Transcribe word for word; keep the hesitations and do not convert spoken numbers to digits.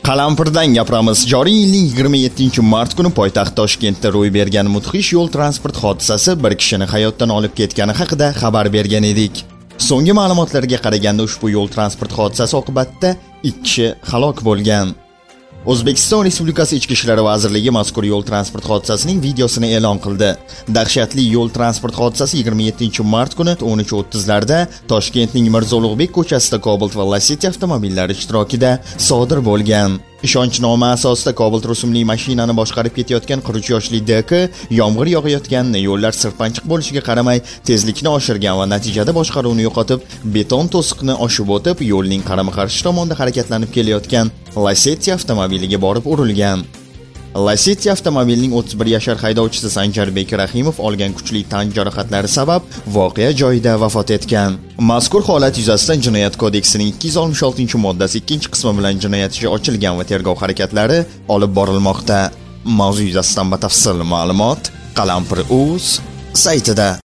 Qalampirdan gapiramiz. Joriy yilning yigirma yettinchi mart kuni poytaxt Toshkentda ro'y bergan mudhish yo'l transport hodisasi bir kishini hayotdan olib ketgani haqida xabar bergan edik. So'nggi ma'lumotlarga qaraganda ushbu yo'l transport hodisasi oqibatida ikki kishi halok bo'lgan. O'zbekiston Respublikasi Ichki ishlar vazirligi mazkur yo'l transport hodisasining videosini e'lon qildi. Dahshatli yo'l transport hodisasi yigirma yettinchi mart kuni o'n uch o'ttiz larda Toshkentning Mirzo Ulug'bek ko'chasida Cobalt va Lacetti avtomobillari ishtirokida sodir bo'lgan. Ishonchnoma asosida Cobalt rusumli mashinani boshqarib ketayotgan qirq uch yoshli D K yomg'ir yog'ayotganini, yo'llar sirpanchiq bo'lishiga qaramay tezlikni oshirgan va natijada boshqaruvni yo'qotib, beton to'siqni oshib o'tib, yo'lning qarama-qarshi tomonda harakatlanib kelayotgan Lacetti avtomobiliga borib urilgan. Lacetti avtomobilining o'ttiz bir yashar haydovchisi Sanjarbek Rahimov olgan kuchli tan jarohatlari sabab voqea joyida vafot etgan. Mazkur holat yuzasidan Jinoyat kodeksining ikki yuz oltmish oltinchi moddasi ikkinchi qismi bilan jinoyat ishi ochilgan va tergov harakatlari olib borilmoqda. Mavzu yuzasidan batafsil ma'lumot Qalampir.uz saytida.